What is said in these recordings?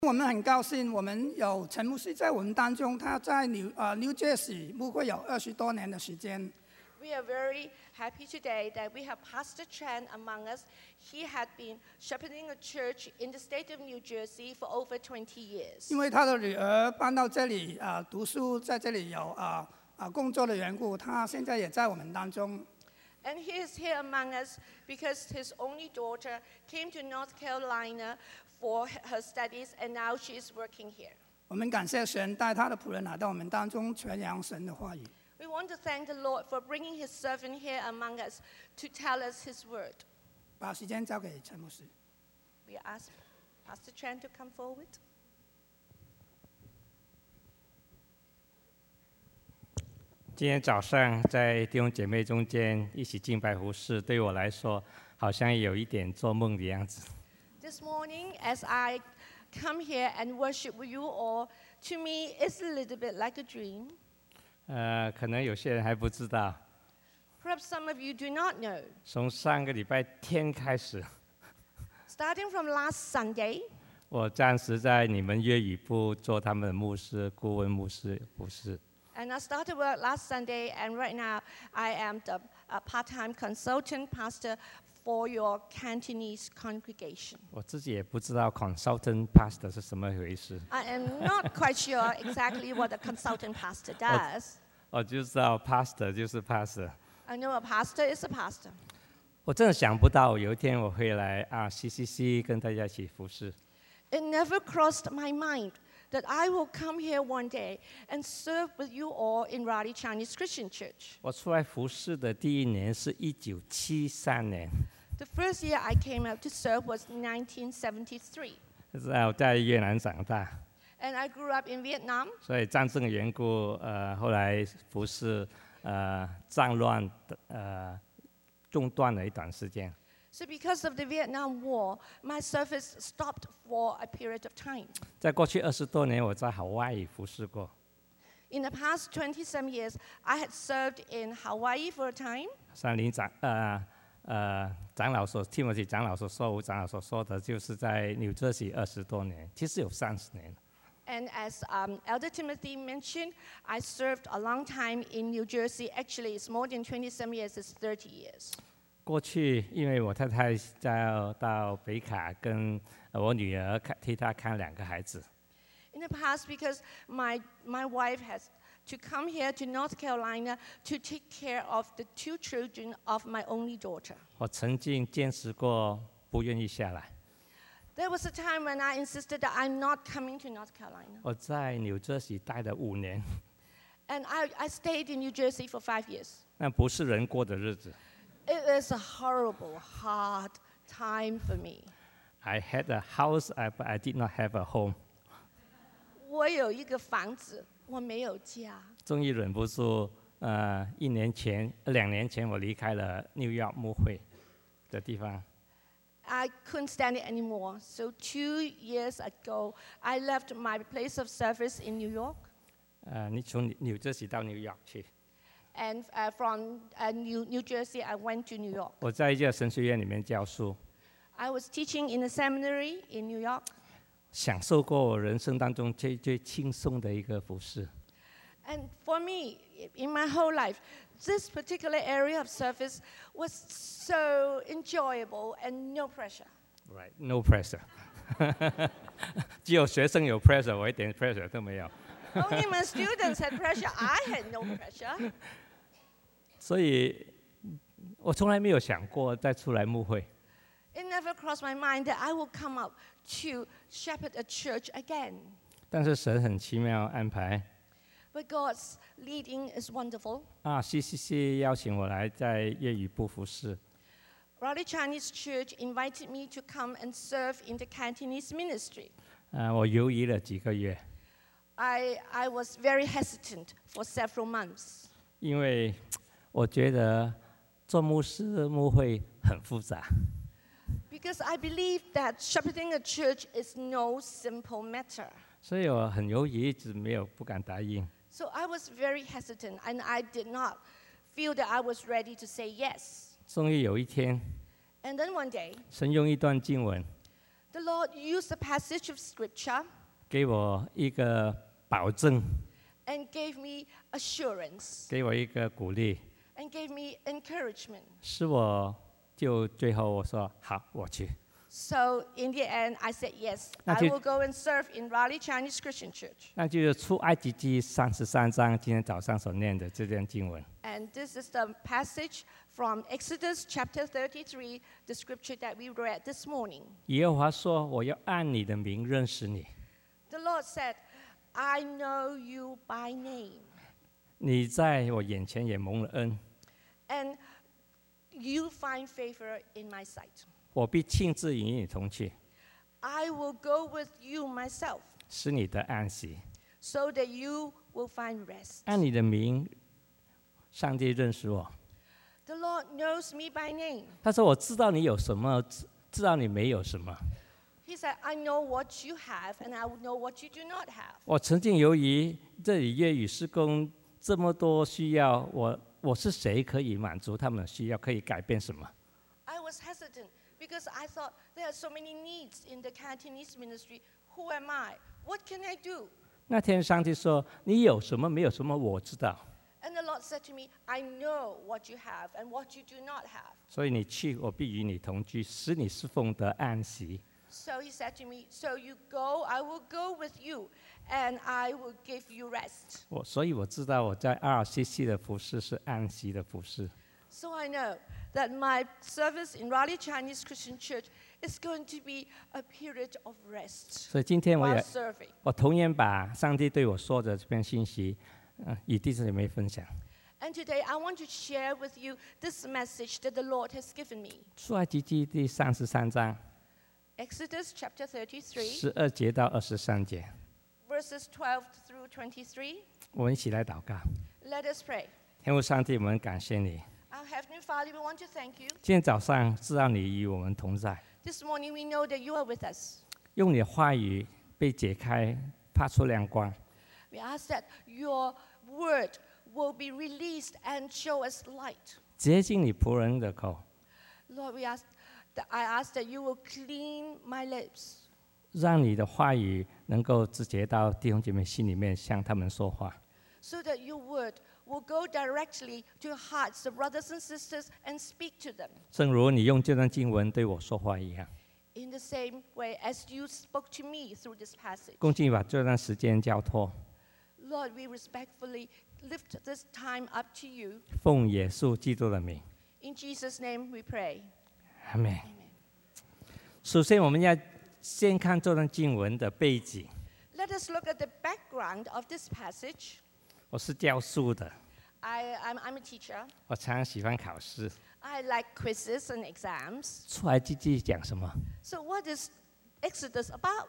我们很高兴，我们有陈牧师在我们当中，他在New Jersey 牧会有20多年的时间。 We are very happy today that we have Pastor Chan among us. He had been shepherding a church in the state of New Jersey for over 20 years. 因为他的女儿搬到这里读书，在这里有工作的缘故，他现在也在我们当中。 And he is here among us because his only daughter came to North Carolina for her studies, and now she is working here. 我们感谢神带他的仆人来到我们当中，传扬神的话语。 We want to thank the Lord for bringing his servant here among us to tell us his word. 把时间交给陈牧师。 We ask Pastor Chan to come forward. 今天早上在弟兄姐妹中间一起敬拜服侍，对我来说好像有一点做梦的样子。 This morning, as I come here and worship with you all, to me it's a little bit like a dream. 可能有些人还不知道。 Perhaps some of you do not know. 从上个礼拜天开始， Starting from last Sunday, 我暂时在你们粤语部做他们的牧师、顾问牧师服侍。 and I started work last Sunday, and right now I am the part-time consultant pastor for your Cantonese congregation. 我自己也不知道 consultant pastor 是什么回事。 I am not quite sure exactly what a consultant pastor does. 我就知道 pastor 就是 pastor。 I know a pastor is a pastor. 我真的想不到有一天我会来CCC 跟大家一起服侍。 It never crossed my mind that I will come here one day and serve with you all in Raleigh Chinese Christian Church. 我出来服侍的第一年是1973年。 The first year I came out to serve was 1973. 我在越南长大。 And I grew up in Vietnam. 所以战争的缘故，后来服侍战乱中断了一段时间。 So because of the Vietnam War, my service stopped for a period of time. 在过去20多年，我在Hawaii服侍过。 In the past 20-some years, I had served in Hawaii for a time. 像林长长老所 Timothy 长老所说，吴长老所说的，就是在New Jersey20多年，其实有30年。 And as Elder Timothy mentioned, I served a long time in New Jersey. Actually, it's more than 20-some years, it's 30 years. 过去因为我太太到北卡跟我女儿替她看2个孩子。 In the past, because my wife has to come here to North Carolina to take care of the 2 children of my only daughter. 我曾经坚持过不愿意下来。 There was a time when I insisted that I'm not coming to North Carolina. 我在New Jersey 待了5年。 And I stayed in New Jersey for 5 years. 那不是人过的日子。 It was a horrible, hard time for me. I had a house, but I did not have a home. 我有一个房子，我没有家。 终于忍不住，2年前我离开了 New York 牧会的地方。 I couldn't stand it anymore. So 2 years ago, I left my place of service in New York. 你从New Jersey 到 New York 去。 And from New Jersey, I went to New York. 我在一家神学院里面教书。 I was teaching in a seminary in New York. 享受过我人生当中最轻松的一个服事。 And for me, in my whole life, this particular area of service was so enjoyable and no pressure. Right, no pressure. 只有学生有 pressure， 我一点 pressure 都没有。 Only my students had pressure. I had no pressure. 所以，我从来没有想过再出来牧会。 It never crossed my mind that I would come up to shepherd a church again. 但是神很奇妙安排。 But God's leading is wonderful. CCC 邀请我来在粤语部服侍。 Raleigh Chinese Church invited me to come and serve in the Cantonese ministry. 我犹豫了几个月。 I was very hesitant for several months. 因为我觉得做牧师牧会很复杂。 Because I believe that shepherding a church is no simple matter. 所以我很犹豫，一直不敢答应。 So I was very hesitant, and I did not feel that I was ready to say yes. 终于有一天， And then one day, 神用一段经文 The Lord used a passage of scripture 给我一个保证， and gave me assurance 给我一个鼓励， and gave me encouragement. 使我就最后我说好，我去。 So in the end, I said, yes, 那 I 就- will go and serve in Raleigh Chinese Christian Church. 那就是出埃及记33章，今天早上所念的这段经文。 And this is the passage from Exodus chapter 33, the scripture that we read this morning. 耶和华说：“我要按你的名认识你， The Lord said, I know you by name, 你在我眼前也蒙了恩， and you find favor in my sight. 我必亲自与你同去， I will go with you myself, 使你得安息。 so that you will find rest. 按你的名，上帝认识我。 The Lord knows me by name. 他说：我知道你有什么，知道你没有什么。 He said, I know what you have, and I know what you do not have. 我曾经由于这里粤语施工这么多需要，我是谁可以满足他们的需要，可以改变什么？ I was hesitant because I thought there are so many needs in the Cantonese ministry. Who am I? What can I do? 那天上帝说：你有什么没有什么，我知道。 And the Lord said to me, I know what you have and what you do not have. 所以你去，我必与你同居，使你侍奉得安息。 So he said to me, so you go, I will go with you, and I will give you rest. 所以我知道我在RCC 的服侍是安息的服侍。 So I know that my service in Raleigh Chinese Christian Church is going to be a period of rest 所以今天 while serving. 我同样把上帝对我说的这篇信息，与弟兄姐妹分享。 And today I want to share with you this message that the Lord has given me. 出埃及记第33章 Exodus chapter 33, 12节到23节， verses 12 through 23. 我们一起来祷告。 Let us pray. 天父上帝，我们感谢你。 Our Heavenly Father, we want to thank you. 今天早上知道你与我们同在， This morning we know that you are with us. 用你的话语被解开，发出亮光。 We ask that your word will be released and show us light. 洁净你仆人的口， Lord, I ask that you will clean my lips, 让你的话语能够直接到弟兄姐妹心里面，向他们说话。 so that your word will go directly to hearts of brothers and sisters and speak to them 正如你用这段经文对我说话一样。 in the same way as you spoke to me through this passage. 恭敬把这段时间交托， Lord, we respectfully lift this time up to you. 奉耶稣基督的名， In Jesus' name we pray. 阿门。 Amen. 首先，我们要先看这段经文的背景。 Let us look at the background of this passage. 我是教书的， I'm a teacher. 我常常喜欢考试。 I like quizzes and exams. 出埃及记讲什么？ So what is Exodus about?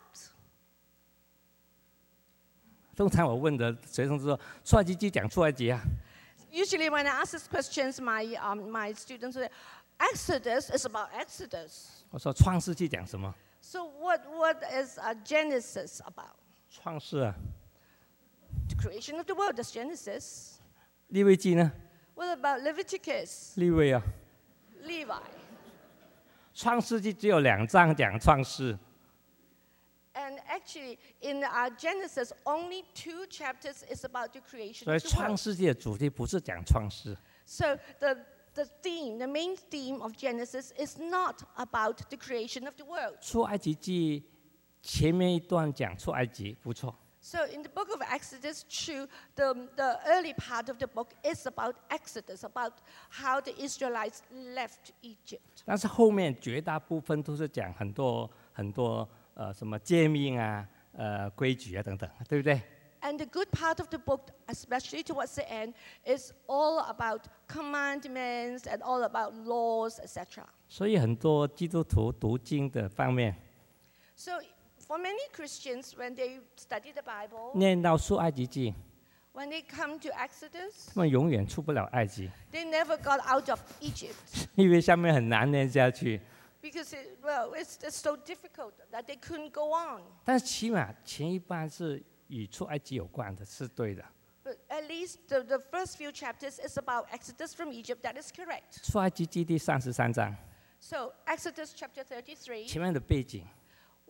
通常我问的学生都说出埃及记讲出埃及啊。 Usually when I ask these questions, my students say, Exodus is about Exodus. 我说创世纪讲什么？ So what is Genesis about? 创世啊。 The creation of the world is Genesis. 利未记呢？ What about Leviticus, 利未啊。 Levi? 创世纪只有2章讲创世， And actually, in Genesis, only 2 chapters is about the creation 所以 of the 创 world. 世纪的主题不是讲创世， So the main theme of Genesis is not about the creation of the world. 出埃及记前面一段讲出埃及，不错。 So in the book of Exodus, true, the early part of the book is about Exodus, about how the Israelites left Egypt. 但是后面绝大部分都是讲很多什么诫命啊、规矩啊等等，对不对？ And the good part of the book, especially towards the end, is all about commandments and all about laws, etc. 所以很多基督徒读经的方面， So for many Christians, when they study the Bible, 念到出埃及记， when they come to Exodus, 他们永远出不了埃及， they never got out of Egypt 因为下面很难念下去。 because it's so difficult that they couldn't go on. 但是起码前一半是与出埃及有关的，是对的。 But at least the first few chapters is about Exodus from Egypt. That is correct. 出埃及记第33章 So Exodus chapter 33, 前面的背景，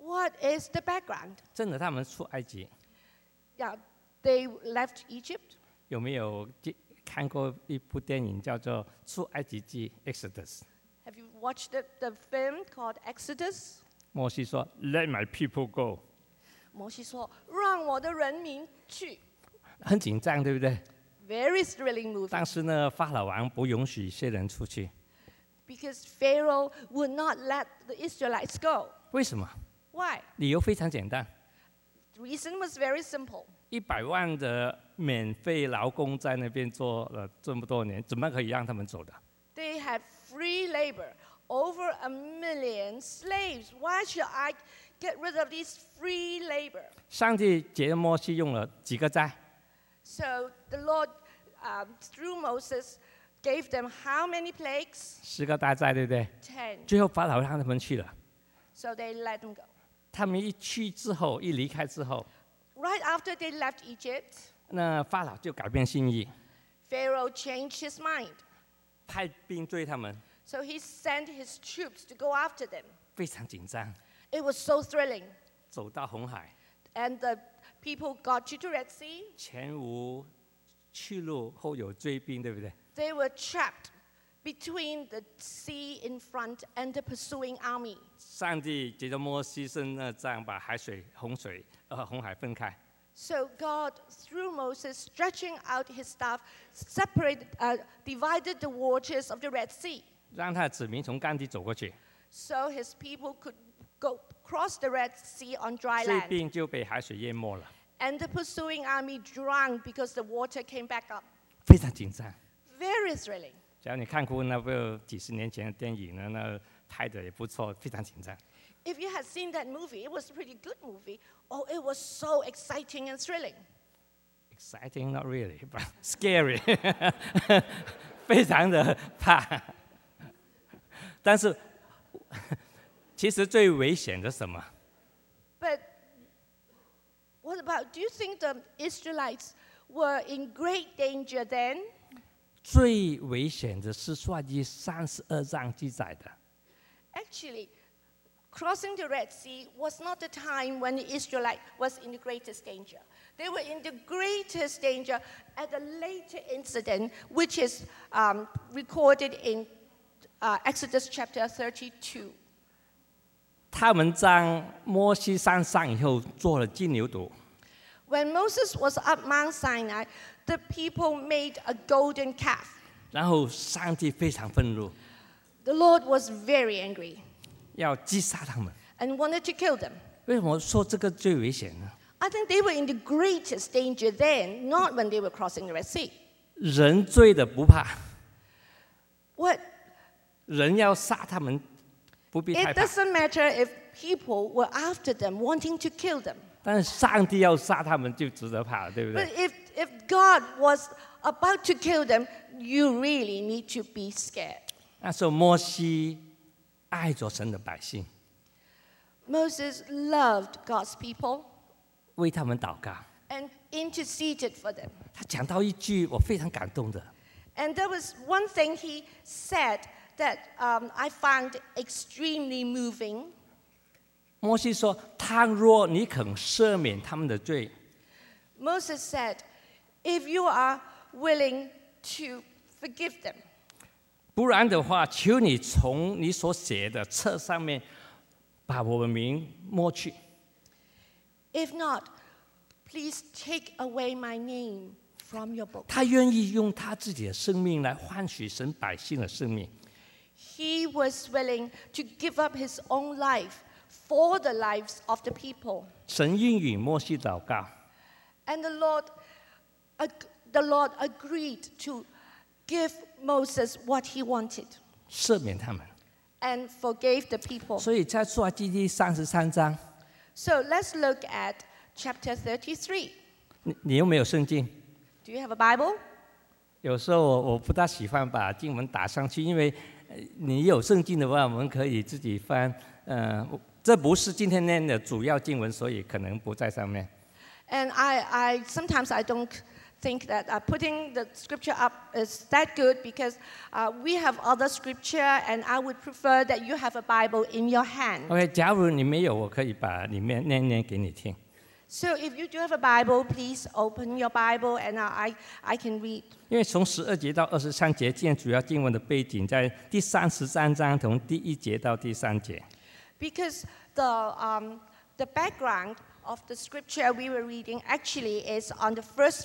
What is the background? 真的，他们出埃及， Yeah, they left Egypt. 有没有看过一部电影叫做《出埃及记》（Exodus）？ Have you watched the film called Exodus? 摩西说 ：“Let my people go。” 摩西说：“让我的人民去。” 很紧张，对不对？ Very thrilling movie. 但是呢，法老王不允许一些人出去， Because Pharaoh would not let the Israelites go. 为什么？ Why? 理由非常简单。 The reason was very simple. 100万的免费劳工在那边做了这么多年，怎么可以让他们走的？ They had free labor, over 1 million slaves. Why should I get rid of these free labor? 上帝借摩西用了几个灾？ So the Lord, through Moses, gave them how many plagues? 10个大灾，对不对？ 10. 最后法老让他们去了。 So they let them go. 他们一去之后，一离开之后， Right after they left Egypt, 那法老就改变心意， Pharaoh changed his mind. 派兵追他们， So he sent his troops to go after them. 非常紧张。 It was so thrilling. 走到红海， And the people got to the Red Sea. 前无去路，后有追兵，对不对？ They were trapped between the sea in front and the pursuing army. 上帝借着摩西伸那杖，把红海分开。 So God, through Moses, stretching out his staff, divided the waters of the Red Sea. 让他的子民从干地走过去， So his people could go cross the Red Sea on dry 追 land. 兵就被海水淹没了， And the pursuing army drowned because the water came back up. 非常紧张。 Very thrilling. 只要你看过那部几十年前的电影呢，那拍的也不错，非常紧张。 If you had seen that movie, it was a pretty good movie. Oh, it was so exciting and thrilling. Exciting, not really, but scary 。非常的怕。但是，其实最危险的是什么？ But what about, do you think the Israelites were in great danger then? 最危险的是《创记32章记载的。 Actually, crossing the Red Sea was not the time when the Israelite was in the greatest danger. They were in the greatest danger at a later incident, which is recorded in Exodus chapter 32. 他们在摩西山上以后做了金牛犊， When Moses was up Mount Sinai, the people made a golden calf. 然后上帝非常愤怒， The Lord was very angry 要击杀他们。 and wanted to kill them. 为什么说这个最危险呢？ I think they were in the greatest danger then, not when they were crossing the Red Sea. 人罪的不怕， What? 人要杀他们不必害 It 怕， doesn't matter if people were after them, wanting to kill them. 但是上帝要杀他们就值得怕了，对不 But 对？ if God was about to kill them, you really need to be scared. 那时候摩西爱着神的百姓， Moses loved God's people 为他们祷告。 and interceded for them. 他讲到一句我非常感动的， And there was one thing he said that I found extremely moving. 摩西说：“倘若你肯赦免他们的罪， Moses said, if you are willing to forgive them, 不然的话，求你从你所写的册上面把我们名抹去。 if not, please take away my name from your book. ” 他愿意用他自己的生命来换取神百姓的生命。 He was willing to give up his own life for the lives of the people. 神应允摩西祷告， And the Lord agreed to give Moses what he wanted 赦免他们。 and forgave the people. 所以在出埃及记33章， So let's look at chapter 33. 你有没有圣经？ Do you have a Bible? 有时候我不大喜欢把经文打上去，因为你有圣经的话，我们可以自己翻。这不是今天念的主要经文，所以可能不在上面。 And I sometimes I don't think that putting the scripture up is that good because we have other scripture, and I would prefer that you have a Bible in your hand. OK， 假如你没有，我可以把里面念给你听。 So if you do have a Bible, please open your Bible, and I can read. 因为从12节到23节，今天主要经文的背景在第33章，从第1节到第3节。 Because the background of the scripture we were reading actually is on the first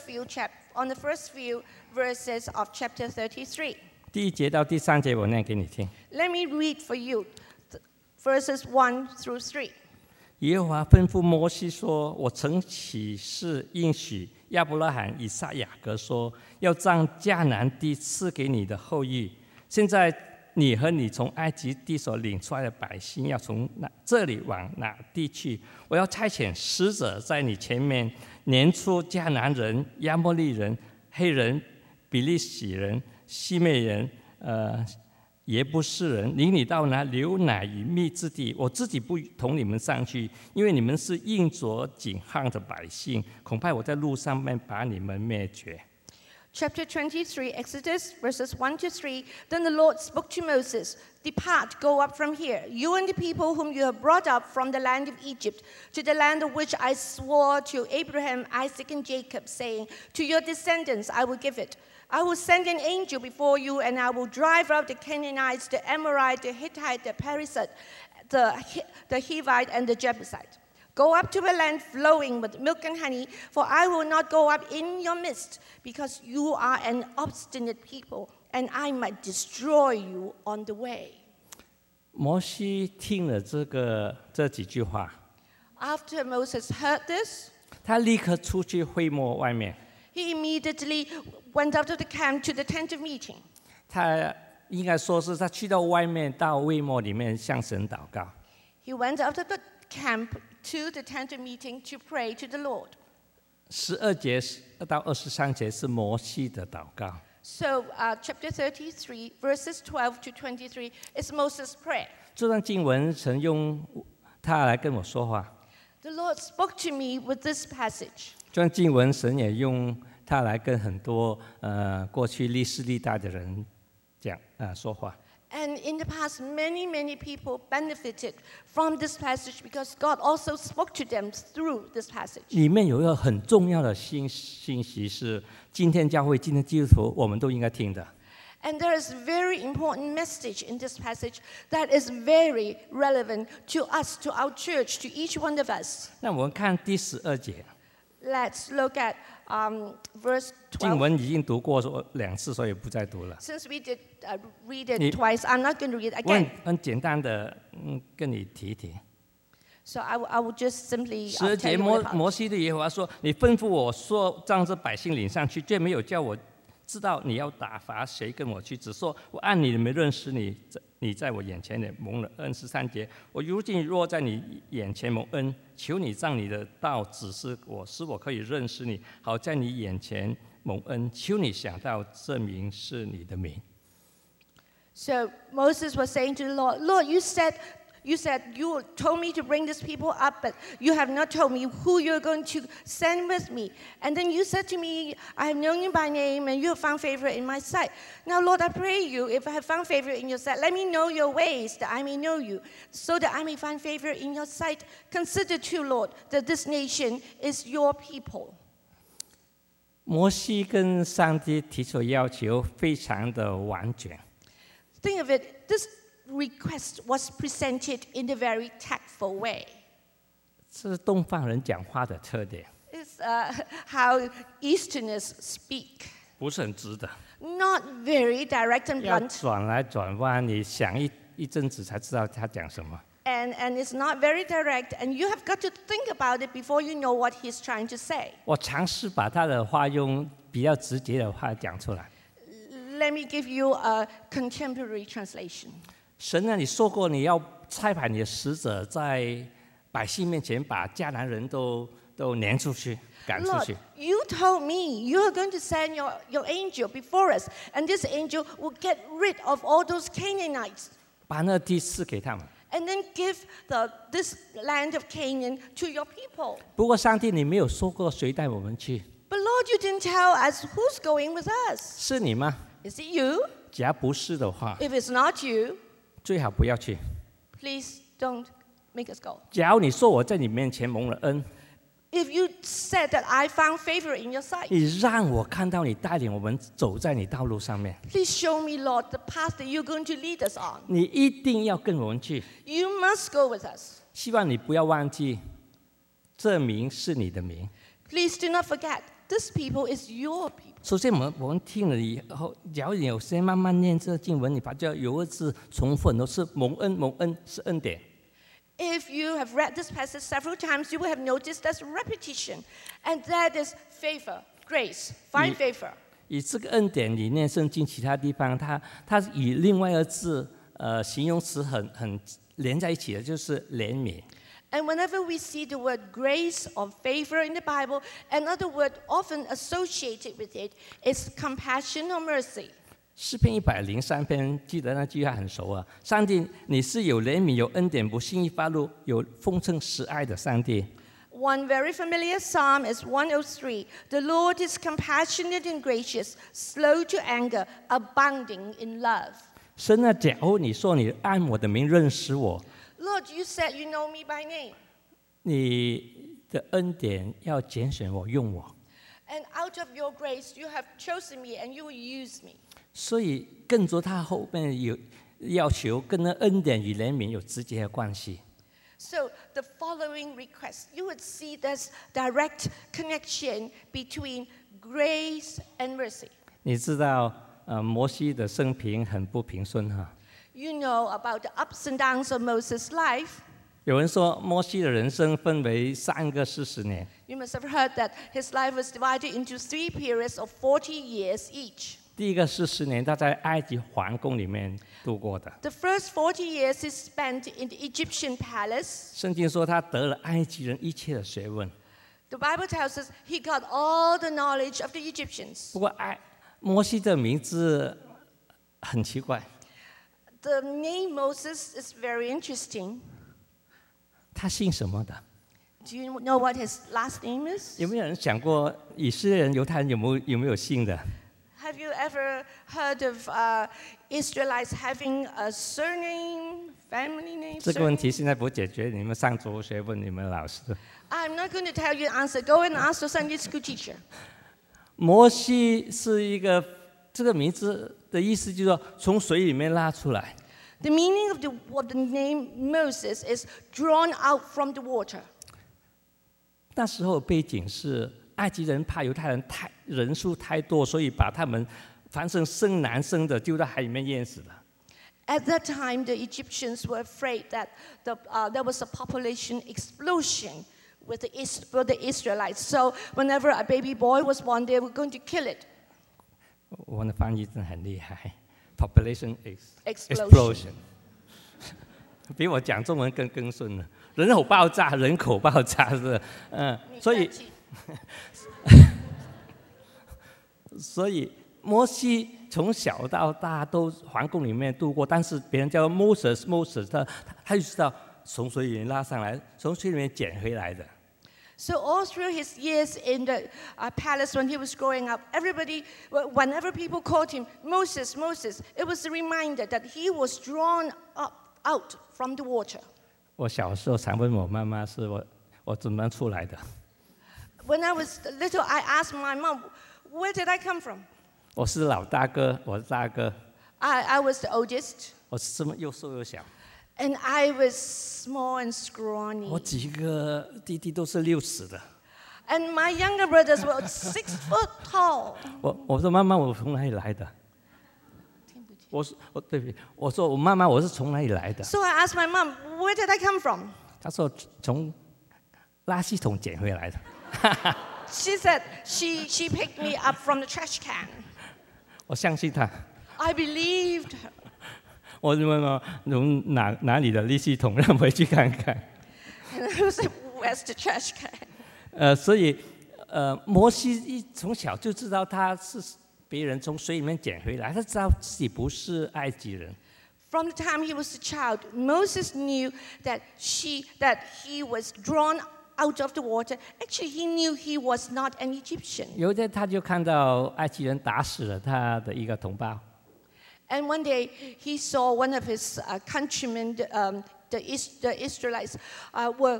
few verses of chapter 33. 第1节到第3节，我念给你听。 Let me read for you verses 1 through 3. 耶和华吩咐摩西说：“我曾起誓应许亚伯拉罕、以撒、雅各说，要将迦南地赐给你的后裔。现在你和你从埃及地所领出来的百姓，要从这里往哪地去？我要差遣使者在你前面，撵出迦南人、亚摩利人、黑人、比利洗人、西昧人、耶布斯人，领你到那流奶与蜜之地。我自己不同你们上去，因为你们是硬着颈项的百姓，恐怕我在路上面把你们灭绝。” Chapter 23, Exodus, verses 1 to 3. Then the Lord spoke to Moses, "Depart, go up from here, you and the people whom you have brought up from the land of Egypt, to the land of which I swore to Abraham, Isaac, and Jacob, saying, to your descendants I will give it. I will send an angel before you, and I will drive out the Canaanites, the Amorite, the Hittite, the Perizzite, the Hivite, and the Jebusite. Go up to a land flowing with milk and honey, for I will not go up in your midst, because you are an obstinate people, and I might destroy you on the way." 摩西听了这几句话， After Moses heard this, 他立刻出去会幕外面。 he immediately went out of the camp to the tent of meeting. 他应该说是他去到外面，到会幕里面向神祷告。 He went out of the camp to the tent of meeting to pray to the Lord. 12节到23节是摩西的祷告。 So chapter 33, verses 12 to 23 is Moses' prayer. 这段经文神用他来跟我说话。 The Lord spoke to me with this passage. 这段经文神也用他来跟很多过去历世历代的人说话。 And in the past, many people benefited from this passage because God also spoke to them through this passage. 里面有一个很重要的信息是，今天教会、今天基督徒我们都应该听的。 And there is a very important message in this passage that is very relevant to us, to our church, to each one of us. 那我们看第12节。 Let's look at verse 经 12. 文已经读过2次，所以不再读了。 Since we did read it twice, I'm not going to read it 我 again. 很简单的跟你提一提。 So I will just simply 12 tell 节 you 摩 what about. 摩西对耶和华说：“你吩咐我说，让这百姓领上去，却没有叫我知道你要打发谁跟我去，只说我按你没认识你，你在我眼前也蒙了恩。13节，我如今若在你眼前蒙恩，求你让你的道指示我，使我可以认识你，好在你眼前蒙恩。求你想到证明是你的名。” So Moses was saying to the Lord, "Lord, you said you told me to bring these people up, but you have not told me who you're going to send with me. And then you said to me, I have known you by name, and you have found favor in my sight. Now, Lord, I pray you, if I have found favor in your sight, let me know your ways, that I may know you, so that I may find favor in your sight. Consider too, Lord, that this nation is your people." 摩西跟上帝提出要求非常的婉转。 Think of it, this request was presented in a very tactful way. 这是东方人讲话的特点， It's how Easterners speak. 不是很直的， Not very direct and 要 blunt, 转来转弯，你想一阵子才知道他讲什么。 and it's not very direct, and you have got to think about it before you know what he's trying to say. 我尝试把他的话用比较直接的话讲出来。 Let me give you a contemporary translation. 神啊，你说过你要差派你的使者在百姓面前把迦南人都撵出去、赶出 Lord, 去。 you told me you are going to send your angel before us, and this angel will get rid of all those Canaanites, 把那地赐给他们。 and then give this land of Canaan to your people. 不过上帝，你没有说过谁带我们去， But Lord, you did can tell us who's going with us. 是你吗？ Is it you? 假如不是的话， If it's not you, 最好不要去。 please don't make us go. 假如你说我在你面前蒙了恩， If you said that I found favor in your sight, 你让我看到你带领我们走在你道路上面， please show me, Lord, the path that you're going to lead us on. 你一定要跟我们去。 You must go with us. 希望你不要忘记，这名是你的名。 Please do not forget, this people is your people. 首先，我们听了以后，假如你有时间慢慢念这个经文，你把这有个字重复很多次，蒙恩，蒙恩是恩典。 If you have read this passage several times, you will have noticed there's repetition, and that is favor, grace, find favor. 以这个恩典里念圣经其他地方，它以另外一个字，形容词很连在一起的，就是怜悯。 And whenever we see the word grace or favor in the Bible, another word often associated with it is compassion or mercy. 诗篇103篇，记得那句话很熟啊！上帝，你是有怜悯、有恩典、不轻易发怒、有丰盛慈爱的上帝。 One very familiar psalm is 103. The Lord is compassionate and gracious, slow to anger, abounding in love. 神啊，假如你说你按我的名认识我， Lord, you said you know me by name. 你的恩典要拣选我、用我， And out of your grace, you have chosen me and you will use me. 所以跟着他后面有要求，跟那恩典与怜悯有直接的关系。 So the following request, you would see this direct connection between grace and mercy. 你知道，摩西的生平很不平顺哈。 You know about the ups and downs of Moses' life. 有人说，摩西的人生分为3个40年。 You must have heard that his life was divided into 3 periods of 40 years each. 第一个40年，他在埃及皇宫里面度过的。 The first 40 years he spent in the Egyptian palace. 圣经说他得了埃及人一切的学问。 The Bible tells us he got all the knowledge of the Egyptians. 不过，摩西的名字很奇怪， The name Moses is very interesting. 他姓什么的？ Do you know what his last name is? 有没有人想过，以色列人、犹太人有没有姓的？ Have you ever heard of Israelites having a surname, family name? 这个问 surname? 题现在不解决，你们上中学问你们老师。 I'm not going to tell you the answer. Go and ask your Sunday school teacher. 摩西是一个这个名字的意思，就是说从水里面拉出来。 The meaning of the name Moses is drawn out from the water. 那时候背景是埃及人怕犹太人人数太多，所以把他们凡生生男生的丢到海里面淹死了。 At that time, the Egyptians were afraid that there was a population explosion with the Israelites. So whenever a baby boy was born, they were going to kill it. 我的翻译真的很厉害 ，population Explosion. 比我讲中文更顺了。人口爆炸，人口爆炸是，所以摩西从小到大都皇宫里面度过，但是别人叫 Moses， 他就知道从水里面拉上来，从水里面捡回来的。 So all through his years in the palace when he was growing up, whenever people called him Moses, Moses, it was a reminder that he was drawn out from the water. 我小时候常问我妈妈，是我怎么出来的？ When I was little, I asked my mom, where did I come from? 我是老大哥，我是大哥， I was the oldest, 我是这么又瘦又小。 and I was small and 我 scrawny. 几个弟弟都是60的。 And my younger brothers were 6 foot tall. 我说妈妈，我从哪里来的？对不起，我说我妈妈，我是从哪里来的？ So I asked my mom, where did I come from? 她说从垃圾桶捡回来的。 She said she picked me up from the trash can. 我相信她。 I believed her. 我就问妈妈，从哪里的垃圾桶，让我回去看看。 And I was like, where's the trash can? 所以摩西从小就知道他是别人从水里面捡回来，他知道自己不是埃及人。 From the time he was a child, Moses knew that he was drawn out of the water, actually he knew he was not an Egyptian. 有一天，他就看到埃及人打死了他的一个同胞。 And one day he saw one of his countrymen, the Israelites, were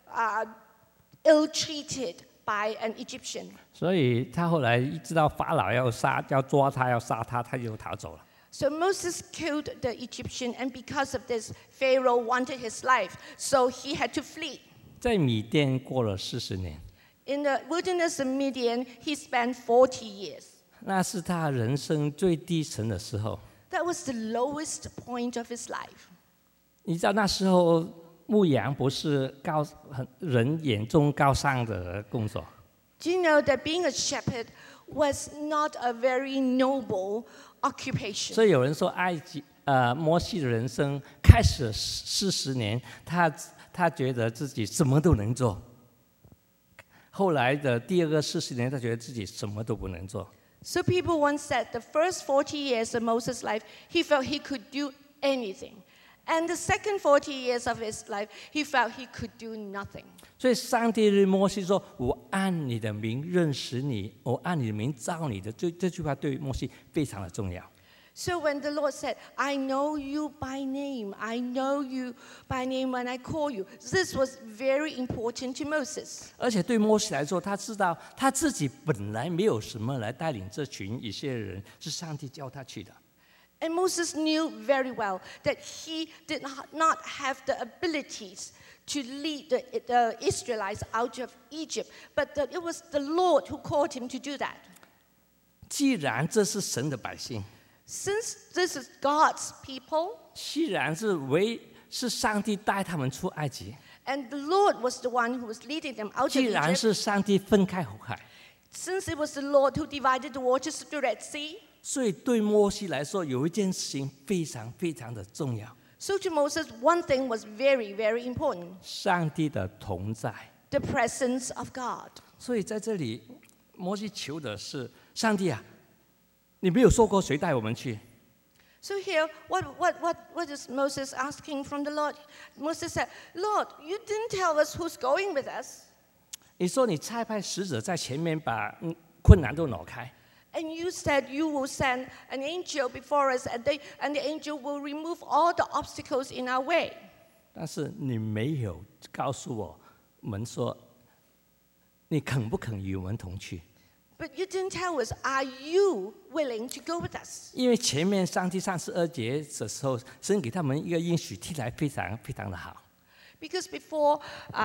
ill-treated by an Egyptian. 所以他后来知道法老要抓他，要杀他，他就逃走了。 So Moses killed the Egyptian, and because of this, Pharaoh wanted his life, so he had to flee. 在米甸过了40年， In the wilderness of Midian, he spent 40 years. 那是他人生最低沉的时候。 That was the lowest point of his life. 你知道那时候牧羊不是人眼中高尚的工作。 Do you know that being a shepherd was not a very noble occupation? 所以有人说，摩西的人生开始40年，他觉得自己什么都能做。后来的第二个40年，他觉得自己什么都不能做。 So people once said the first 40 years of Moses' life, he felt he could do anything. And the second 40 years of his life, he felt he could do nothing. 所以上帝对摩西说：“我按你的名认识你，我按你的名造你的。”这句话对摩西非常的重要。 So when the Lord said, I know you by name, I know you by name when I call you, this was very important to Moses. 而且对摩西来说，他知道他自己本来没有什么来带领这群以色列人，是上帝叫他去的。 And Moses knew very well that he did not have the abilities to lead the Israelites out of Egypt, but that it was the Lord who called him to do that. 既然这是神的百姓， Since this is God's people, 既然是上帝带他们出埃及， and the Lord was the one who was leading them out of 既然 Egypt, 是上帝分开红海， since it was the Lord who divided the waters of the Red Sea, 所以对摩西来说，有一件事情非常非常的重要： so to Moses, one thing was very, very important, 上帝的同在。 the presence of God. 所以在这里，摩西求的是上帝啊，你没有说过谁带我们去， So here, what is Moses asking from the Lord? Moses said, Lord, you didn't tell us who's going with us. 你说你差派使者在前面把困难都挪开， And you said you will send an angel before us, and the angel will remove all the obstacles in our way. 但是你没有告诉我们说，你肯不肯与我们同去？ But you didn't tell us, are you willing to go with us? 因为前面上帝32节的时候，神给他们一个应许，听起来非常非常的好。 Because before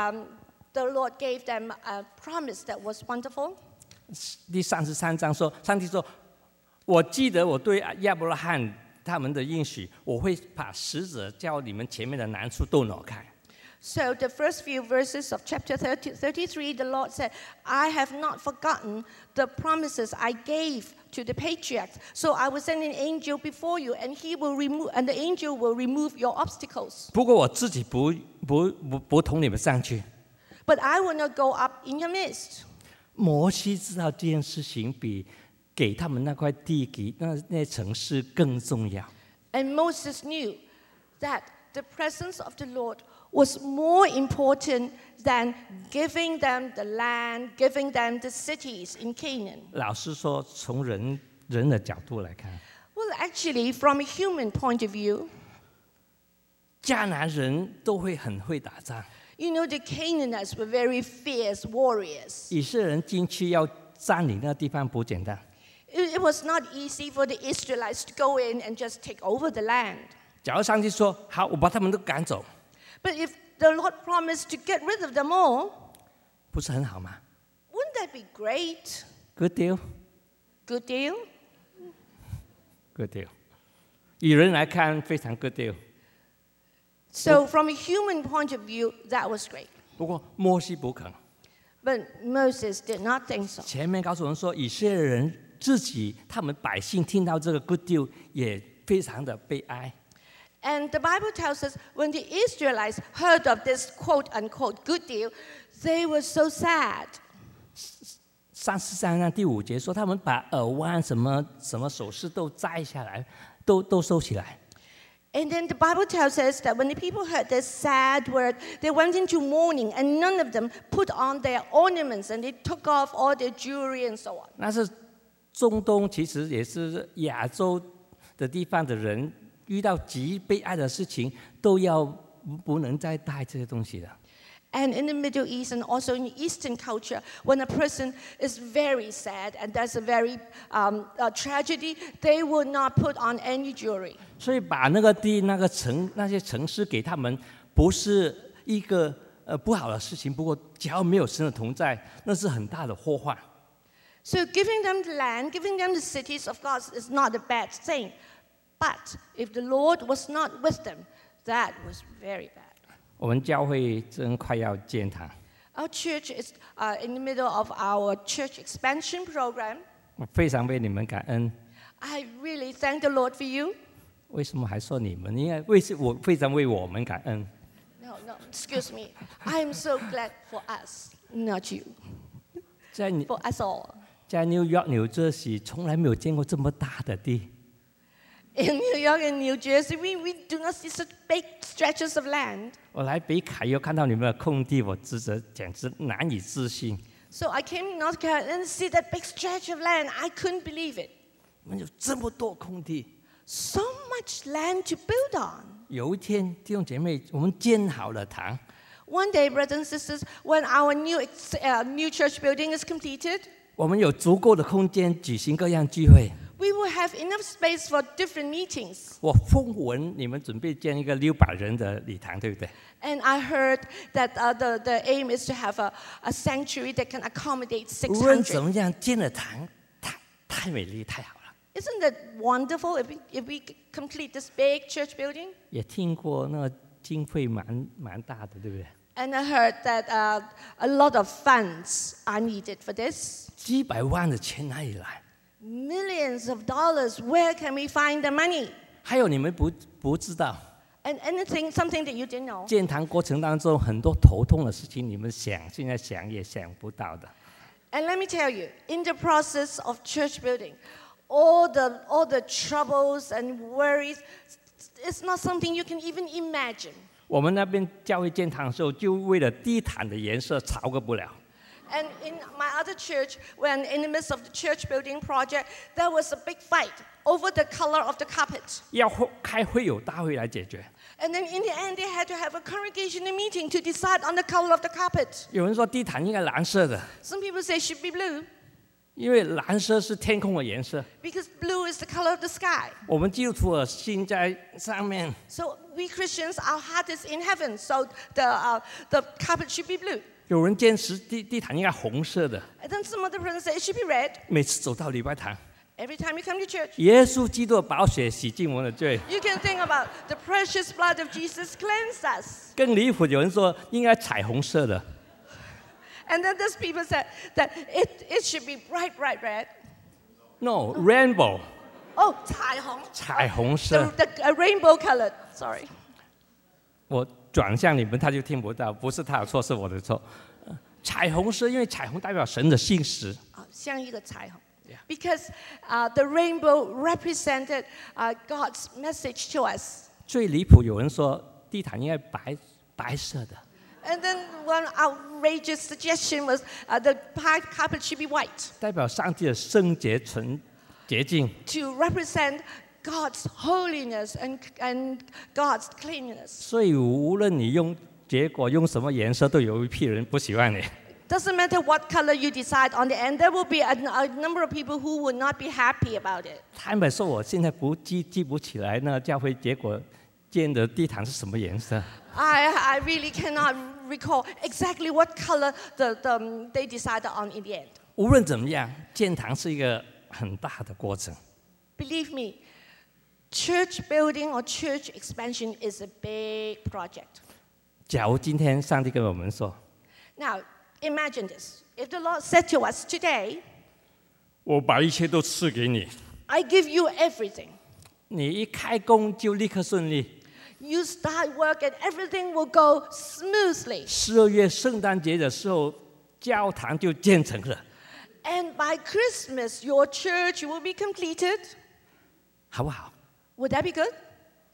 the Lord gave them a promise that was wonderful. 第33章说，上帝说：“我记得我对亚伯拉罕他们的应许，我会把使者叫你们前面的难处都挪开。” So the first few verses of chapter 33, the Lord said, I have not forgotten the promises I gave to the patriarchs. So I will send an angel before you, and the angel will remove your obstacles. 不过我自己不同你们上去。 But I will not go up in your midst. 摩西知道这件事情比给他们那块地给那城市更重要。 And Moses knew that the presence of the Lord was more important than giving them the land, giving them the cities in Canaan. 老实说，从人的角度来看， Well, actually, from a human point of view, 迦南人都会很会打仗， you know, the Canaanites were very fierce warriors. 以色列人进去要占领那个地方不简单。 It was not easy for the Israelites to go in and just take over the land. 假如上帝说好，我把他们都赶走， But if the Lord promised to get rid of them all, 不是很好吗 wouldn't that be great? ？Good deal, Good deal? good deal。以人来看，非常 good deal。 So from a human point of view, that was great. 不过摩西不肯。 But Moses did not think so. 前面告诉我们说，以色列人自己，他们百姓听到这个 good deal 也非常的悲哀。 And the Bible tells us when the Israelites heard of this quote unquote good deal, they were so sad. 33章第5节说，他们把耳环什么首饰都摘下来，都收起来。 And then the Bible tells us that when the people heard this sad word, they went into mourning, and none of them put on their ornaments, and they took off all their jewelry and so on. 那是中东，其实也是亚洲的地方的人，遇到极悲哀的事情，都要不能再带这些东西了。 And in the Middle East and also in Eastern culture, when a person is very sad and there's a very tragedy, they will not put on any jewelry. 所以把那个地、那些城市给他们，不是一个不好的事情。不过，只要没有神的同在，那是很大的祸患。 So giving them the land, giving them the cities, of course, is not a bad thing. But if the Lord was not with them, that was very bad. 我们教会真快要建堂， Our church is in the middle of our church expansion program. 我非常为你们感恩。 I really thank the Lord for you. 为什么还说你们？因为我非常为我们感恩。 No, excuse me. I am so glad for us, not you. 在 For us all. 在 New York、纽泽西从来没有见过这么大的地。 In New York and New Jersey, we do not see such big stretches of land. 我来北卡又看到你们的空地，我简直难以置信。 So I came to North Carolina and see that big stretch of land. I couldn't believe it. 我们有这么多空地。 So much land to build on. 有一天，弟兄姐妹，我们建好了堂， One day, brothers and sisters, when our new church building is completed, 我们有足够的空间举行各样聚会。 we will have enough space for different meetings. 我风闻你们准备建一个600人的礼堂，对不对？ And I heard that the aim is to have a sanctuary that can accommodate 无论怎 600. 么样，建了堂，太美丽，太好了。 Isn't that wonderful if we complete this big church building? 也听过那个经费蛮大的，对不对？ And I heard that a lot of funds are needed for this. 几百万的钱哪里来？ Millions of dollars. Where can we find the money? 还有你们不知道， And something that you didn't know. 建堂过程当中很多头痛的事情，你们现在想也想不到的。 And let me tell you, in the process of church building, all the troubles and worries, it's not something you can even imagine. 我们那边教会建堂的时候，就为了地毯的颜色吵个不了。 And in my other church, when in the midst of the church building project, there was a big fight over the color of the carpet. 要开会有大会来解决。 And then in the end, they had to have a congregational meeting to decide on the color of the carpet. 有人说地毯应该蓝色的， Some people say it should be blue 因为蓝色是天空的颜色。 because blue is the color of the sky. 我们基督徒的心在上面， So we Christians, our heart is in heaven, so the carpet should be blue. 有人坚持地毯应该红色的。 And then some other person say it should be red. 每次走到礼拜堂， Every time you come to church, 耶稣基督的宝血洗净我们的罪。 you can think about the precious blood of Jesus cleanse us. 更离谱，有人说应该彩虹色的。 And then there's people said that it should be bright red. No, rainbow， Oh, 彩虹. 彩虹色。 The rainbow colored. Sorry. 我转向你们，他就听不到，不是他的错，是我的错。彩虹色，因为彩虹代表神的信实。 像一个彩虹. Because the rainbow represented God's message to us. 最离谱，有人说地毯应该白色的。 And then one outrageous suggestion was the carpet should be white. 代表上帝的圣洁洁净。 To represent God's holiness and God's cleanliness. 所以无论你结果用什么颜色，都有一批人不喜欢你。 Doesn't matter what color you decide on the end, there will be a number of people who will not be happy about it. 坦白说，我现在记不起来那教会结果建的地毯是什么颜色。 I really cannot recall exactly what color they decided on in the end. 无论怎么样，建堂是一个很大的过程。 Believe me, church building or church expansion is a big project. 假如今天上帝跟我们说， Now, imagine this. If the Lord said to us today, 我把一切都赐给你， I give you everything. 你一开工就立刻顺利。 You start work and everything will go smoothly. 12月圣诞节的时候，教堂就建成了， And by Christmas, your church will be completed. 好不好？ Would that be good?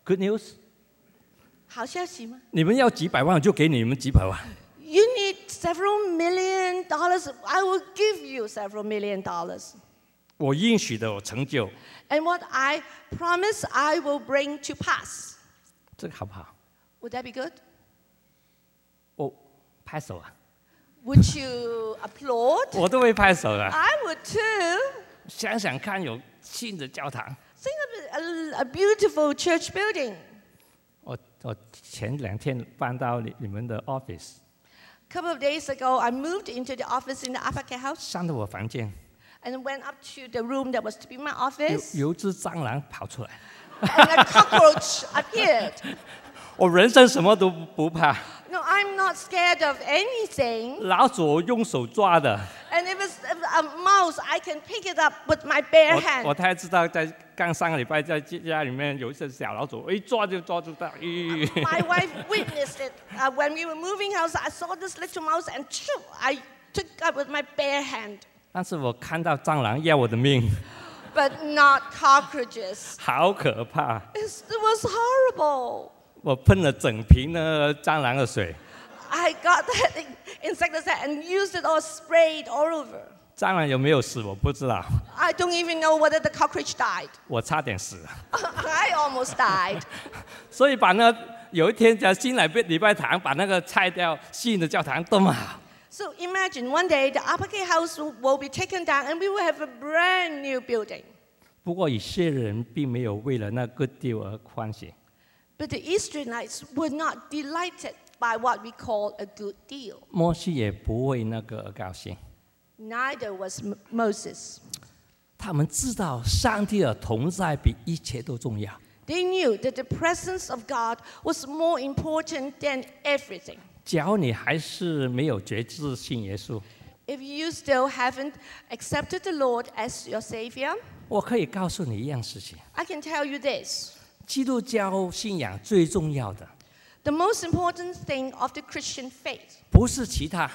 Good news， 好消息吗？ 你们要几百万，我就给你们几百万。 You need several $1 million. I will give you several $1 million. 我应许的，我成就。 And what I promise, I will bring to pass. 这个好不好？ Would that be good? 我拍手啊， Would you applaud? 我都会拍手的。 I would too. 想想看，有新的教堂。 Think of a beautiful church building. 我前2天搬到你们的 office， A couple of days ago, I moved into the office in the Apake house 上到我房间， and went up to the room that was to be my 有 office, 有只蟑螂跑出来。 and a cockroach appeared. 我人生什么都不怕， No, I'm not scared of anything. 老鼠我用手抓的。 And if it's a mouse, I can pick it up with my bare 我 hand. 太知道，刚上个礼拜在家里面有一只小老鼠，一抓就抓住它。 My wife witnessed it. When we were moving house, I saw this little mouse and I took it up with my bare hand. 但是我看到蟑螂要我的命， But not cockroaches. 好可怕！ It was horrible. 我喷了整瓶的蟑螂的水， I got that insecticide and used it all sprayed all over. 蟑螂有没有死我不知道， I don't even know whether the cockroach died. 我差点死了。 I almost died. 所以有一天在新礼拜堂把那个拆掉，新的教堂多么好。 So imagine one day the Apake house will be taken down and we will have a brand new building. 不过以色列人并没有为了那good deal 而欢喜， But the Israelites were not delighted by what we call a good deal. 摩西也不为那个而高兴。 Neither was Moses. 他们知道上帝的同在比一切都重要。 They knew that the presence of God was more important than everything. 假如你还是没有决志信耶稣， If you still haven't accepted the Lord as your Savior, 我可以告诉你一样事情： I can tell you this. 基督教信仰最重要的 The most important thing of the Christian faith, 不是其他，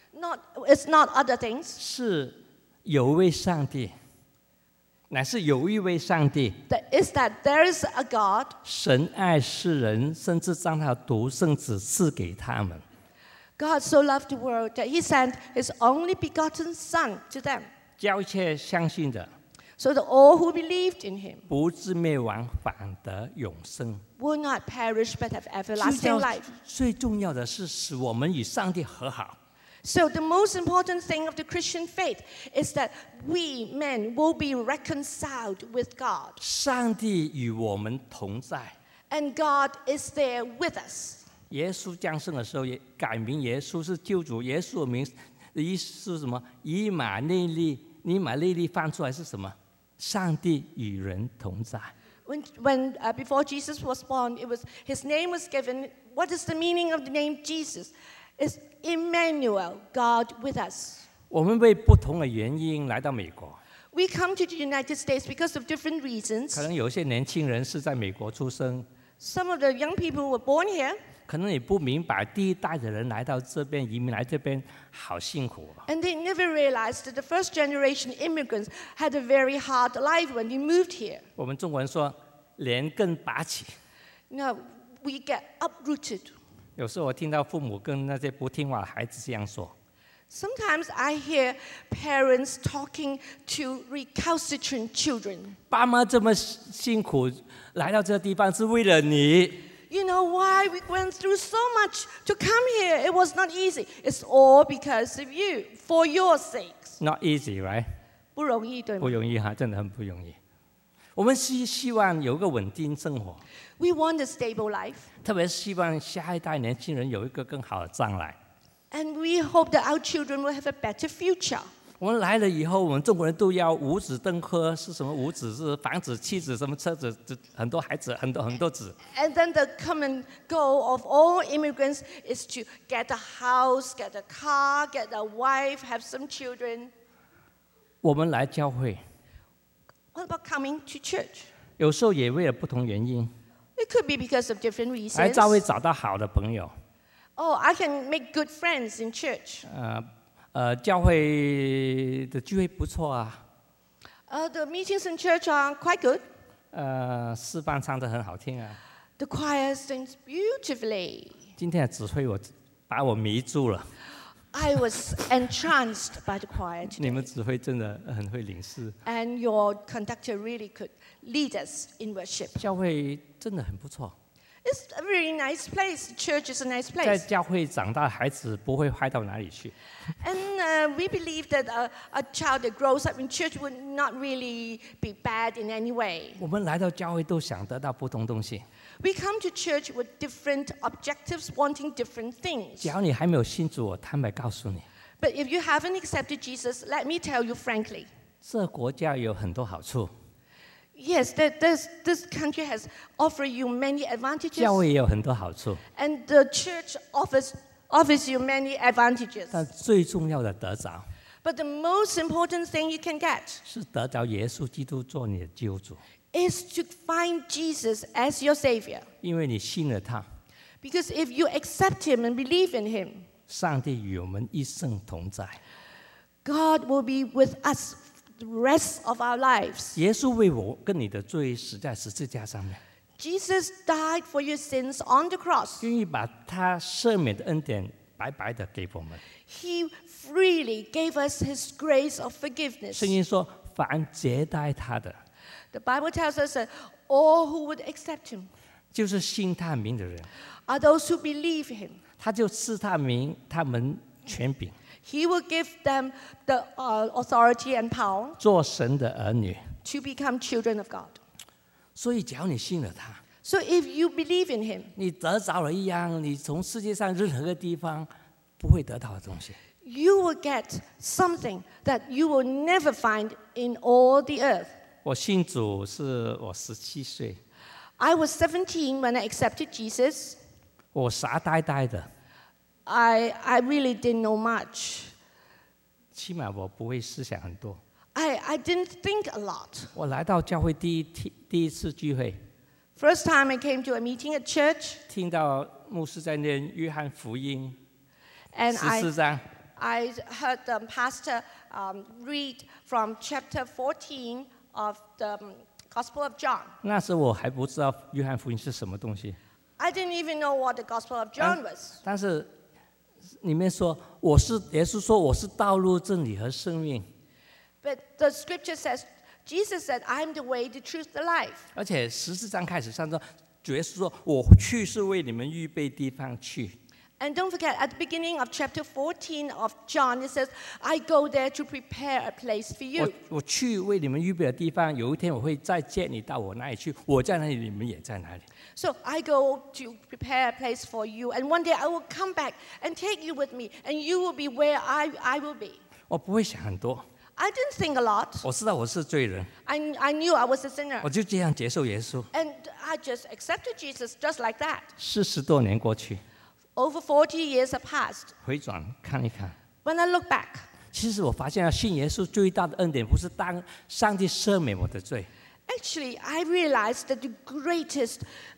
it's not other things, 是有一位上帝，乃是有一位上帝， is that there is a God. 神爱世人，甚至将他的独生子赐给他们。 God so loved the world that he sent his only begotten Son to them, 叫一切相信的， so that all who believed in him 不至灭亡，反得永生。 will not perish but have 基督 everlasting 教 life. 最重要的是使我们与上帝和好。 So the most important thing of the Christian faith is that we men will be reconciled with God. 上帝与我们同在。 And God is there with us. 耶稣降生的时候，也改名耶稣是救主。耶稣的名的意思是什么？以马内利翻出来是什么？上帝与人同在。 Before Jesus was born, his name was given. What is the meaning of the name Jesus? It's Emmanuel, God with us. 我们为不同的原因来到美国， We come to the United States because of different 可 reasons. 能有一些年轻人是在美国出生， Some of the young people were born here, 可能你不明白第一代的人来到这边移民来这边好辛苦啊。 and they never realized that the first generation immigrants had a very hard life when they moved here. 我们中国人说连根拔起， Now, we get uprooted. 有时候我听到父母跟那些不听话的孩子这样说。 Sometimes I hear parents talking to recalcitrant children. 爸妈这么辛苦来到这个地方是为了你， You know why we went through so much to come here? It was not easy. It's all because of you, for your sakes. not easy, right？ 不容易，对吗？ 不容易哈，真的很不容易。我们希望有一个稳定生活， We want a stable life. 特别希望下一代年轻人有一个更好的将来。 And we hope that our children will have a better future. 我们来了以后，我们中国人都要五子登科，是什么五子？是房子、妻子、什么车子，很多孩子，很多子。 And then the common goal of all immigrants is to get a house, get a car, get a wife, have some children. 我们来教会， What about coming to church? 有时候也为了不同原因， It could be because of different 来 reasons. 教会找到好的朋友。 Oh, I can make good friends in church. 教会的聚会不错啊， The meetings in church are quite good. 诗班唱得很好听啊， The choir sings beautifully. 今天的指挥把我迷住了。 I was entranced by the choir 你 today. 们指挥真的很会领事， And your conductor really could lead us in worship. 教会真的很不错。 It's a really nice place. The church is a nice 在 place. 教会长大，孩子不会坏到哪里去。 And we believe that a child that grows up in church would not really be bad in any way. 我们来到教会都想得到不同东西。 We come to church with different objectives, wanting different 只 things. 要你还没有信主，我坦白告诉你， But if you haven't accepted Jesus, let me tell you frankly, 这国家有很多好处， yes, this country has offered you many 教 advantages, 会也有很多好处， and the church offers you many advantages. 但最重要的得着 But the most important thing you can get 是得着耶稣基督做你的救主， is to find Jesus as your Savior. 因为你信了他， Because if you accept Him and believe in Him, 上帝与我们一生同在。 God will be with us the rest of our lives. 耶稣为我跟你的罪死在十字架上面， Jesus died for your sins on the cross. 愿意把他赦免的恩典白白的给我们。 He freely gave us His grace of forgiveness. 圣经说，凡接待他的， The Bible tells us that all who would accept Him 就是信他名的人， are those who believe Him. 他就赐他名，他们权柄， He will give them the authority and power 做神的儿女。 to become children of God. 所以，只要你信了他， So if you believe in Him, 你得着了一样你从世界上任何个地方不会得到的东西。 you will get something that you will never find in all the earth. 我信主是我17岁， I was 17 when I accepted Jesus. 我傻呆呆的， I really didn't know much. 起码我不会思想很多。 I didn't think a lot. 我来到教会第一次聚会， First time I came to a meeting at church, 听到牧师在念约翰福音 and 14章， I heard the pastor read from chapter 14 of the Gospel of John. 那时我还不知道约翰福音是什么东西， I didn't even know what the Gospel of John was. 但是里面说耶稣说我是道路、真理和生命， But the scripture says, Jesus said, I'm the way, the truth, the life. 而且14章开始上说，主耶稣说我去是为你们预备地方去。 And don't forget, at the beginning of chapter 14 of John, it says, I go there to prepare a place for you. 我去为你们预备的地方，有一天我会再接你到我那里去，我在哪里，你们也在哪里。 So I go to prepare a place for you, and one day I will come back and take you with me, and you will be where I will be. 我不会想很多， I didn't think a lot. 我知道我是罪人， I knew I was a sinner. 我就这样接受耶稣。 And I just accepted Jesus just like that. 40多年过去， Over 40 years have passed. 回转看一看， When I look back, 其实我发现信耶稣最大的恩典，不是当上帝赦免我的罪， actually, I realized that the greatest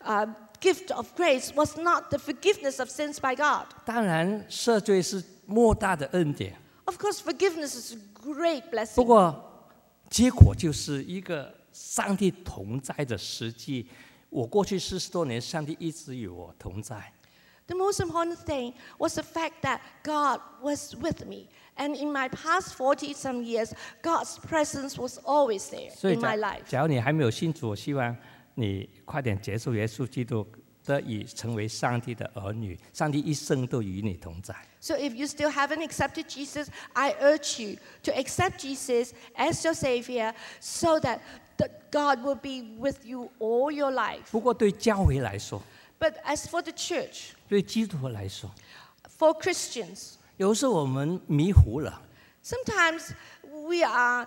gift of grace was not the forgiveness of sins by God. 当然赦罪是莫大的恩典， Of course, forgiveness is a great 不 blessing. 过结果就是一个上帝同在的实际。我过去40多年，上帝一直与我同在。 The most important thing was the fact that God was with me. And in my past 40-some years, God's presence was always there 所以 in my life. 假如你还没有信主，我希望你快点接受耶稣基督，得以成为上帝的儿女。上帝一生都与你同在。 So if you still haven't accepted Jesus, I urge you to accept Jesus as your Savior so that God will be with you all your life. 不过对教会来说， But as for the church, 对基督徒来说， for Christians, 有时候我们迷糊了， sometimes we are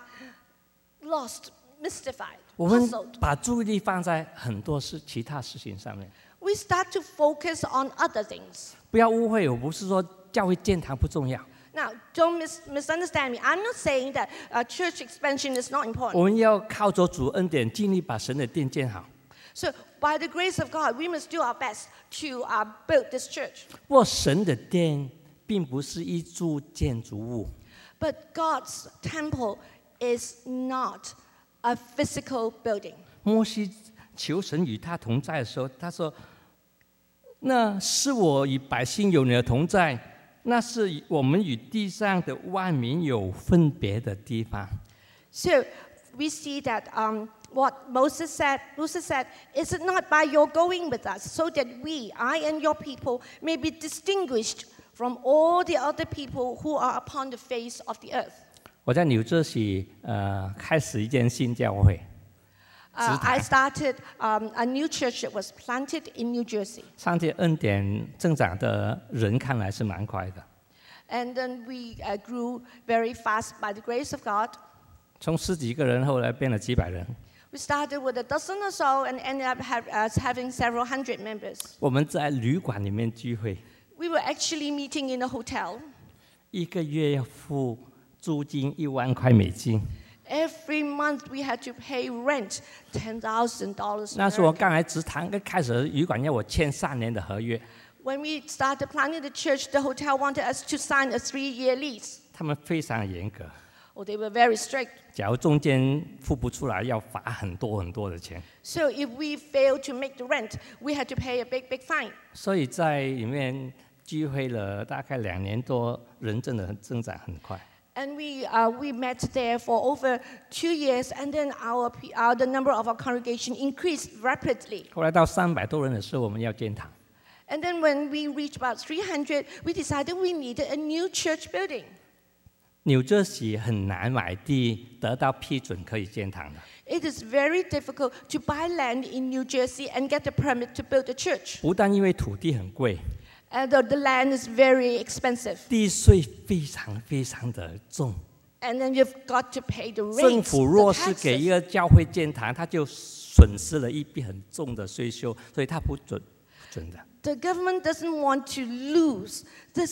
lost, mystified, 我们 puzzled. 把注意力放在很多其他事情上面。 We start to focus on other things. 不要误会，我不是说教会建堂不重要， Now, don't misunderstand me. I'm not saying that church expansion is not 我 important. 们要靠着主恩典，尽力把神的殿建好。 So, by the grace of God, we must do our best to build this church. 不过神的殿并不是一株建筑物， But God's temple is not a physical building. 摩西求神与他同在的时候，他说：“那是我与百姓有你的同在，那是我们与地上的万民有分别的地方。” So we see that what Moses said, is it not by your going with us, so that I and your people may be distinguished from all the other people who are upon the face of the earth? 我在纽泽西开始一间新教会。 I started a new church that was planted in New Jersey. 上帝恩典增长的人看来是蛮快的。 And then we grew very fast by the grace of God. 从10几个人，后来变了几百人。 We started with a dozen or so and ended up having several hundred members. 我们在旅馆里面聚会。 We were actually meeting in a hotel. 一个月要付租金1万块美金。 Every month we had to pay rent $10,000. 那是我刚来职堂，开始旅馆要我签3年的合约。 When we started planning the church, the hotel wanted us to sign a 3-year lease. 他们非常严格。 Oh, they were very strict. 假如中间付不出来，要罚很多很多的钱。 So if we failed to make the rent, we had to pay a big, big fine. 所以在里面聚会了大概2年多，人真的增长很快。 And we met there for over 2 years, and then the number of our congregation increased rapidly. 后来到300多人的时候，我们要建堂。 And then when we reached about 300, we decided we needed a new church building. 纽泽西很难买地得到批准可以建堂的。 It is very difficult to buy land in New Jersey and get the permit to build a church. 不但因为土地很贵， The land is very expensive. 地税非常非常的重。 And then you've got to pay the 政 rates, 府若 the 是给一 taxes. 个教会建堂，他就损失了一笔很重的税收，所以他不准的。 The government doesn't want to lose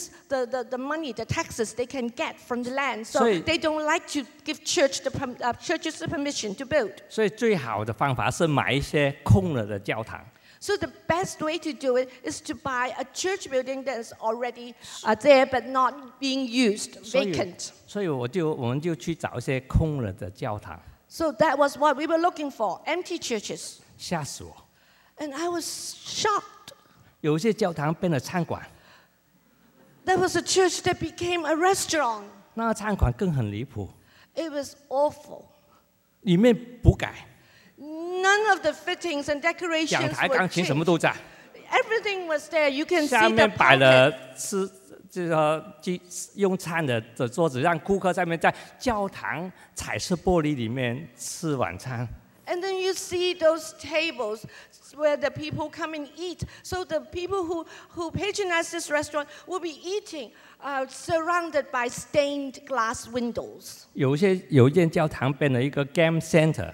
the money, the taxes they can get from the land. So 所以 they don't like to give churches the permission to build. 所以最好的方法是买一些空了的教堂。 So the best way to do it is to buy a church building that is already there but not being used, 所以 vacant. 所以我们就去找一些空了的教堂。 So that was what we were looking for, empty churches. 吓死我！ And I was shocked. 有一些教堂变了餐馆， There was a church that became a restaurant. 那个餐馆更很离谱， It was awful. 里面补改， None of the fittings and 讲 decorations 台、 were 钢琴什么 changed. 都在， Everything was there. You can 下 see the 面摆 pulpit. 了这个用餐的桌子，让顾客在面在教堂彩色玻璃里面吃晚餐。 And then you see those tables where the people come and eat. So the people who patronize this restaurant will be eating surrounded by stained glass windows. 有一间教堂变了一个 game center。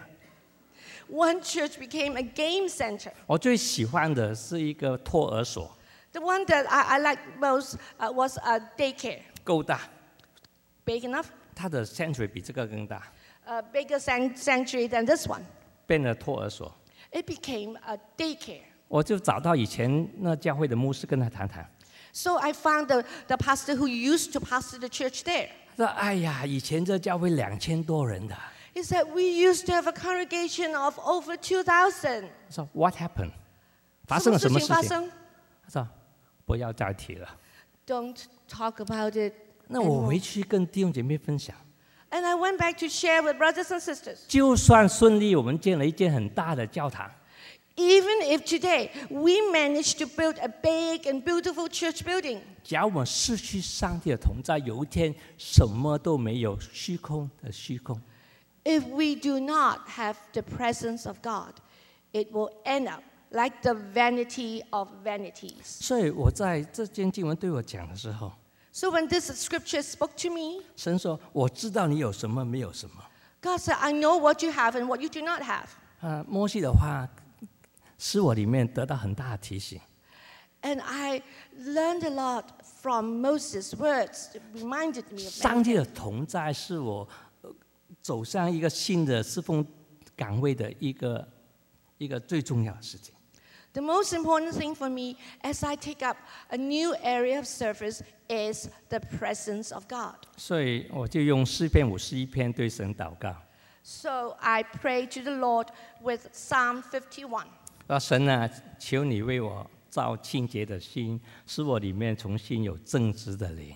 One church became a game center. 我最喜欢的是一个托儿所， The one that I liked most was a daycare. 够大， Big enough? 它的 sanctuary 比这个更大， A bigger sanctuary than this one. 变了托儿所。 It became a daycare. 我就找到以前那教会的牧师，跟他谈谈。 So I found the pastor who used to pastor the church there. 他说：“哎呀，以前这教会2000多人的。” He said, we used to have a congregation of over 2,000. 他说 ：“What happened？ 发生了什么事情？” 什么事情发生？ 他说：“不要再提了。 Don't talk about it. ” 那我回去跟弟兄姐妹分享， And I went back to share with brothers and sisters. 就算顺利，我们建了一间很大的教堂， Even if today we managed to build a big and beautiful church building, 假如我们失去上帝的同在，有一天什么都没有，虚空的虚空。 if we do not have the presence of God, it will end up like the vanity of vanities. 所以我在这间经文对我讲的时候， So when this scripture spoke to me, 神说：“我知道你有什么，没有什么。 God said, I know what you have and what you do not have. ” 摩西的话使我里面得到很大的提醒。 And I learned a lot from Moses' words. It reminded me of 上 many 帝的 things. 同在是我走上一个新的侍奉岗位的一个最重要的事情。 The most important thing for me as I take up a new area of service is the presence of God. 所以我就用诗篇51篇对神祷告。 So I pray to the Lord with Psalm 51. 说神啊，求你为我造清洁的心，使我里面重新有正直的灵。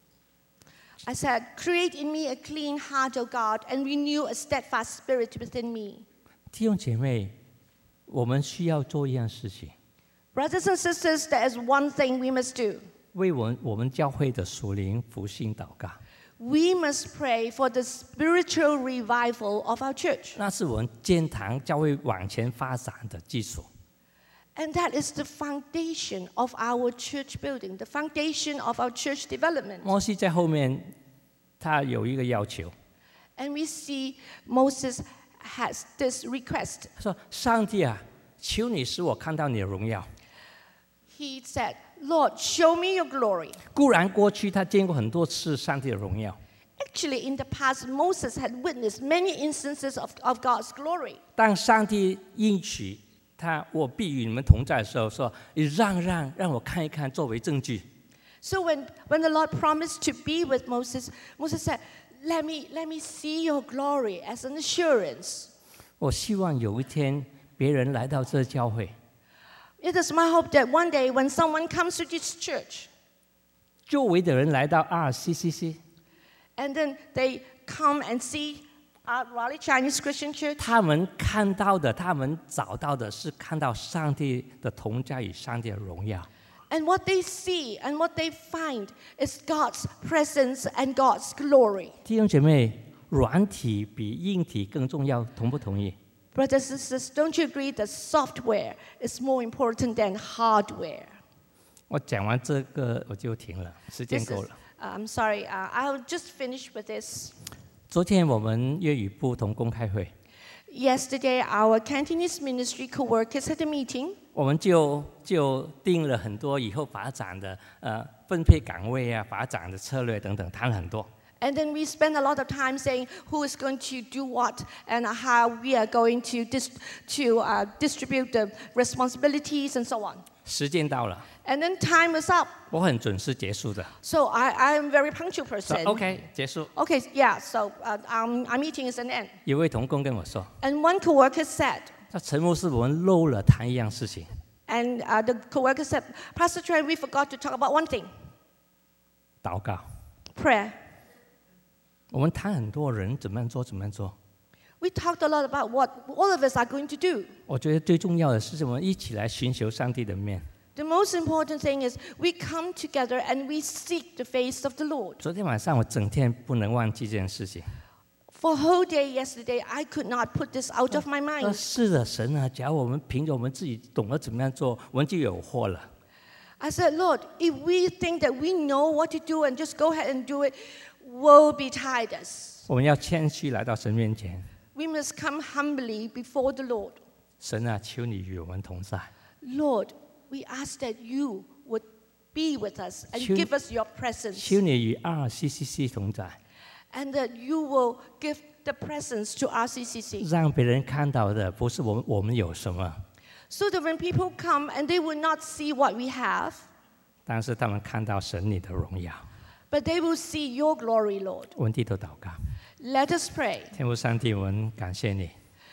I said, create in me a clean heart, O God, and renew a steadfast spirit within me. 弟兄姐妹，我们需要做一样事情， Brothers and sisters, there is one thing we must do. 为我们教会的属灵复兴祷告。 We must pray for the spiritual revival of our church. 那是我们建堂教会往前发展的基础。 And that is the foundation of our church building, the foundation of our church development. 摩西在后面，他有一个要求， And we see Moses has this request. 他说：“上帝啊，求你使我看到你的荣耀。” He said, Lord, show me your glory. 固然过去他见过很多次上帝的荣耀， Actually, in the past, Moses had witnessed many instances of God's glory. 当上帝应许他我必与你们同在的时候，说：“你让我看一看，作为证据。” So when the Lord promised to be with Moses, Moses said, let me see your glory as an assurance. 我希望有一天别人来到这教会， It is my hope that one day when someone comes to this church, 周围的人来到 RCCC， and then they come and see our Raleigh Chinese Christian Church, 他们看到的，他们找到的是看到上帝的同在与上帝的荣耀。 and what they see and what they find is God's presence and God's glory. 弟兄姐妹，软体比硬体更重要，同不同意？ Brothers and sisters, don't you agree that software is more important than hardware? 我讲完这个我就停了，时间 This 够 is, 了。 I'm sorry, I'll just finish with this. 昨天我们粤语部同工开会， Yesterday, our Cantonese ministry co-workers had a meeting, 我们就定了很多以后发展的分配岗位啊、发展的策略等等，谈了很多。 and then we spent a lot of time saying who is going to do what and how we are going to distribute the responsibilities and so on. 时间到了， And then time is up, 我很准时结束的。 so I am a very punctual 说 person. OK 结束。 Okay, yeah, so our meeting is an end. 有位同工跟我说， And one co-worker said, 他陈牧师，我们漏了谈一样事情， and the co-worker said, Pastor Trent, we forgot to talk about one thing, 祷告。 prayer. 我们谈很多人怎么样做，怎么样做。 We talked a lot about what all of us are going to do. 我觉得最重要的是我们一起来寻求上帝的面。 The most important thing is we come together and we seek the face of the Lord. 昨天晚上我整天不能忘记这件事情。 For a whole day yesterday, I could not put this out of my 说 mind. 是的，神啊，假如我们凭着我们自己懂得怎么样做，我们就有祸了。 I said, Lord, if we think that we know what to do and just go ahead and do it, woe betide us. 我们要谦虚来到神面前， We must come humbly before the Lord. 神啊，求你与我们同在。 Lord, we ask that you would be with us and 求- give us your presence, 求你与RCCC 同在， and that you will give the presence to RCCC, 让别人看到的不是我们有什么， so that when people come and they will not see what we have, 但是他们看到神你的荣耀。 but they will see your glory, Lord. 我们低头祷告， Let us pray. 天父上帝，我们感谢你，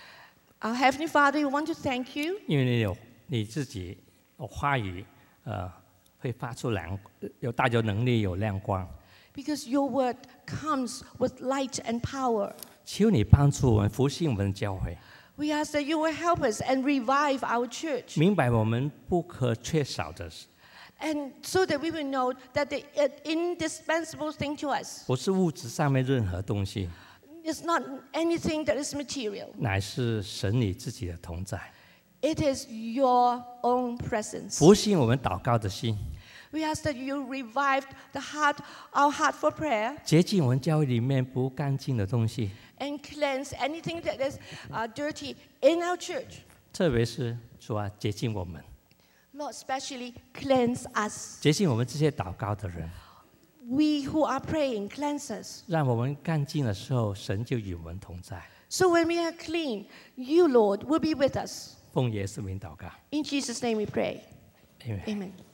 Our Heavenly Father, we want to thank you 因为你有你自己话语，会发出有大有能力，有亮光。 because your word comes with light and power. 求你帮助我们复兴我们的教会， We ask that you will help us and revive our church, 明白我们不可缺少的 and so that we will know that the indispensable thing to us 不是物质上面任何东西， is not anything that is material. 乃是神你自己的同在。 It is your own presence. 复兴我们祷告的心， We ask that you revive our heart for prayer, 洁净我们教会里面不干净的东西， and cleanse anything that is dirty in our church. 特别是主啊，洁净我们， Lord, especially cleanse us. 洁净我们这些祷告的人， We who are praying, cleanse us. 让我们干净的时候，神就与我们同在。 So when we are clean, you, Lord, will be with us. 奉耶稣名祷告， In Jesus' name we pray. Amen Amen.